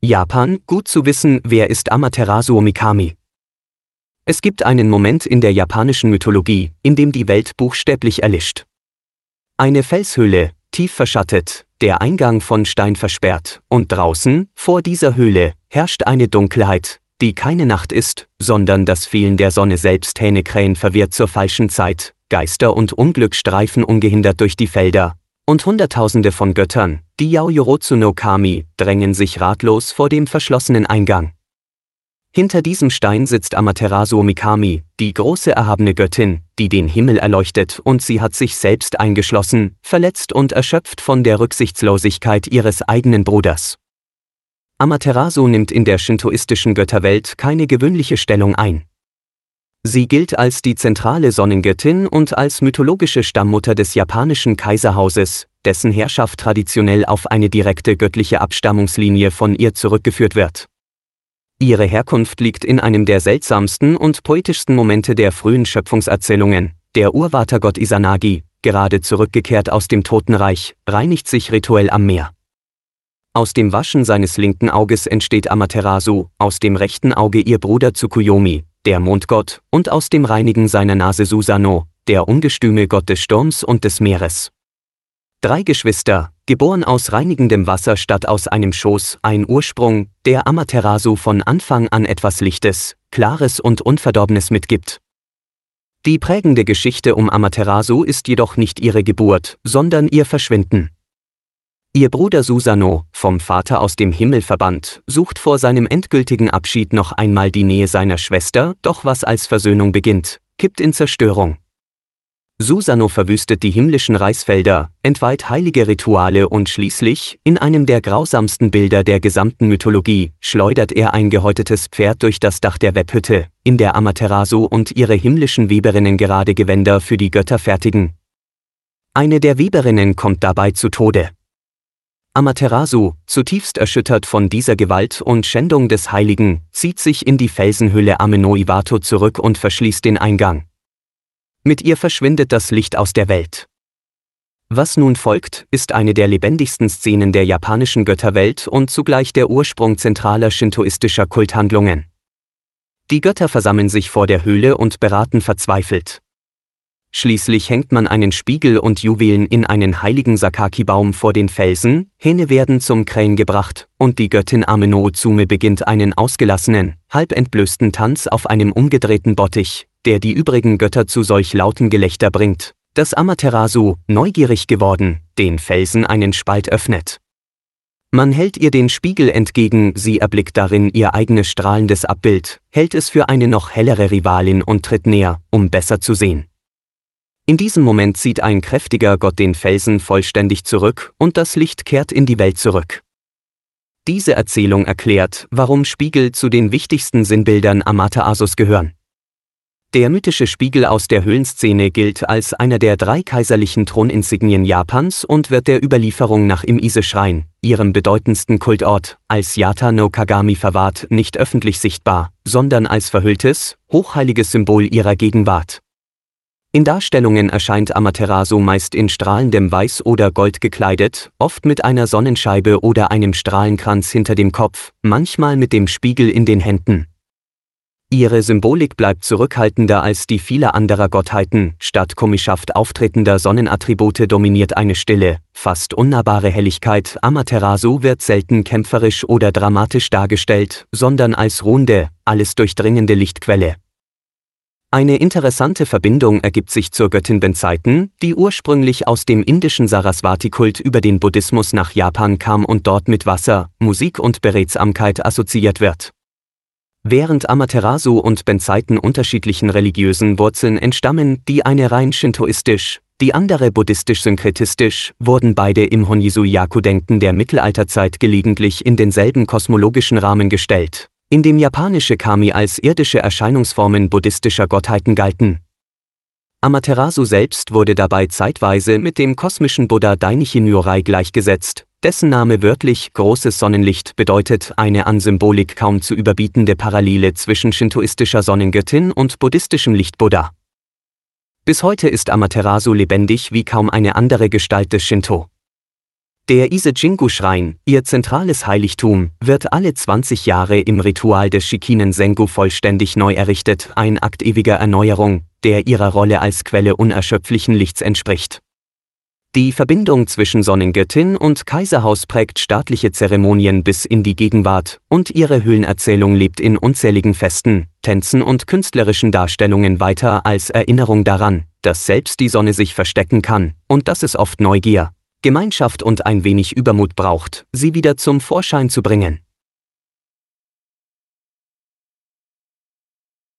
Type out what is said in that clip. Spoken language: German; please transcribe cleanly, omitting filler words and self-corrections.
Japan, gut zu wissen, wer ist Amaterasu Mikami? Es gibt einen Moment in der japanischen Mythologie, in dem die Welt buchstäblich erlischt. Eine Felshöhle, tief verschattet, der Eingang von Stein versperrt, und draußen, vor dieser Höhle, herrscht eine Dunkelheit, die keine Nacht ist, sondern das Fehlen der Sonne selbst. Hähnekrähen verwirrt zur falschen Zeit, Geister und Unglück streifen ungehindert durch die Felder, und Hunderttausende von Göttern, die Yaoyorozu no Kami, drängen sich ratlos vor dem verschlossenen Eingang. Hinter diesem Stein sitzt Amaterasu Mikami, die große erhabene Göttin, die den Himmel erleuchtet, und sie hat sich selbst eingeschlossen, verletzt und erschöpft von der Rücksichtslosigkeit ihres eigenen Bruders. Amaterasu nimmt in der shintoistischen Götterwelt keine gewöhnliche Stellung ein. Sie gilt als die zentrale Sonnengöttin und als mythologische Stammmutter des japanischen Kaiserhauses, dessen Herrschaft traditionell auf eine direkte göttliche Abstammungslinie von ihr zurückgeführt wird. Ihre Herkunft liegt in einem der seltsamsten und poetischsten Momente der frühen Schöpfungserzählungen. Der Urvatergott Izanagi, gerade zurückgekehrt aus dem Totenreich, reinigt sich rituell am Meer. Aus dem Waschen seines linken Auges entsteht Amaterasu, aus dem rechten Auge ihr Bruder Tsukuyomi, der Mondgott, und aus dem Reinigen seiner Nase Susanoo, der ungestüme Gott des Sturms und des Meeres. 3 Geschwister, geboren aus reinigendem Wasser statt aus einem Schoß, ein Ursprung, der Amaterasu von Anfang an etwas Lichtes, Klares und Unverdorbenes mitgibt. Die prägende Geschichte um Amaterasu ist jedoch nicht ihre Geburt, sondern ihr Verschwinden. Ihr Bruder Susanoo, vom Vater aus dem Himmel verbannt, sucht vor seinem endgültigen Abschied noch einmal die Nähe seiner Schwester, doch was als Versöhnung beginnt, kippt in Zerstörung. Susanoo verwüstet die himmlischen Reisfelder, entweiht heilige Rituale und schließlich, in einem der grausamsten Bilder der gesamten Mythologie, schleudert er ein gehäutetes Pferd durch das Dach der Webhütte, in der Amaterasu und ihre himmlischen Weberinnen gerade Gewänder für die Götter fertigen. Eine der Weberinnen kommt dabei zu Tode. Amaterasu, zutiefst erschüttert von dieser Gewalt und Schändung des Heiligen, zieht sich in die Felsenhöhle Ame-no-Iwato zurück und verschließt den Eingang. Mit ihr verschwindet das Licht aus der Welt. Was nun folgt, ist eine der lebendigsten Szenen der japanischen Götterwelt und zugleich der Ursprung zentraler shintoistischer Kulthandlungen. Die Götter versammeln sich vor der Höhle und beraten verzweifelt. Schließlich hängt man einen Spiegel und Juwelen in einen heiligen Sakaki-Baum vor den Felsen, Hähne werden zum Krähen gebracht, und die Göttin Ame-no-Uzume beginnt einen ausgelassenen, halb entblößten Tanz auf einem umgedrehten Bottich, der die übrigen Götter zu solch lauten Gelächter bringt, dass Amaterasu, neugierig geworden, den Felsen einen Spalt öffnet. Man hält ihr den Spiegel entgegen, sie erblickt darin ihr eigenes strahlendes Abbild, hält es für eine noch hellere Rivalin und tritt näher, um besser zu sehen. In diesem Moment zieht ein kräftiger Gott den Felsen vollständig zurück und das Licht kehrt in die Welt zurück. Diese Erzählung erklärt, warum Spiegel zu den wichtigsten Sinnbildern Amaterasus gehören. Der mythische Spiegel aus der Höhlenszene gilt als einer der 3 kaiserlichen Throninsignien Japans und wird der Überlieferung nach im Ise-Schrein, ihrem bedeutendsten Kultort, als Yata no Kagami verwahrt, nicht öffentlich sichtbar, sondern als verhülltes, hochheiliges Symbol ihrer Gegenwart. In Darstellungen erscheint Amaterasu meist in strahlendem Weiß oder Gold gekleidet, oft mit einer Sonnenscheibe oder einem Strahlenkranz hinter dem Kopf, manchmal mit dem Spiegel in den Händen. Ihre Symbolik bleibt zurückhaltender als die vieler anderer Gottheiten, statt komischhaft auftretender Sonnenattribute dominiert eine stille, fast unnahbare Helligkeit. Amaterasu wird selten kämpferisch oder dramatisch dargestellt, sondern als ruhende, alles durchdringende Lichtquelle. Eine interessante Verbindung ergibt sich zur Göttin Benzeiten, die ursprünglich aus dem indischen Saraswati-Kult über den Buddhismus nach Japan kam und dort mit Wasser, Musik und Beredsamkeit assoziiert wird. Während Amaterasu und Benzeiten unterschiedlichen religiösen Wurzeln entstammen, die eine rein shintoistisch, die andere buddhistisch-synkretistisch, wurden beide im Honshu-Yaku-Denken der Mittelalterzeit gelegentlich in denselben kosmologischen Rahmen gestellt, in dem japanische Kami als irdische Erscheinungsformen buddhistischer Gottheiten galten. Amaterasu selbst wurde dabei zeitweise mit dem kosmischen Buddha Dainichi Nyorai gleichgesetzt, dessen Name wörtlich »großes Sonnenlicht« bedeutet, eine an Symbolik kaum zu überbietende Parallele zwischen shintoistischer Sonnengöttin und buddhistischem Lichtbuddha. Bis heute ist Amaterasu lebendig wie kaum eine andere Gestalt des Shinto. Der Ise-Jingu-Schrein, ihr zentrales Heiligtum, wird alle 20 Jahre im Ritual des Shikinen-Sengu vollständig neu errichtet, ein Akt ewiger Erneuerung, der ihrer Rolle als Quelle unerschöpflichen Lichts entspricht. Die Verbindung zwischen Sonnengöttin und Kaiserhaus prägt staatliche Zeremonien bis in die Gegenwart, und ihre Höhlenerzählung lebt in unzähligen Festen, Tänzen und künstlerischen Darstellungen weiter als Erinnerung daran, dass selbst die Sonne sich verstecken kann, und dass es oft Neugier, Gemeinschaft und ein wenig Übermut braucht, sie wieder zum Vorschein zu bringen.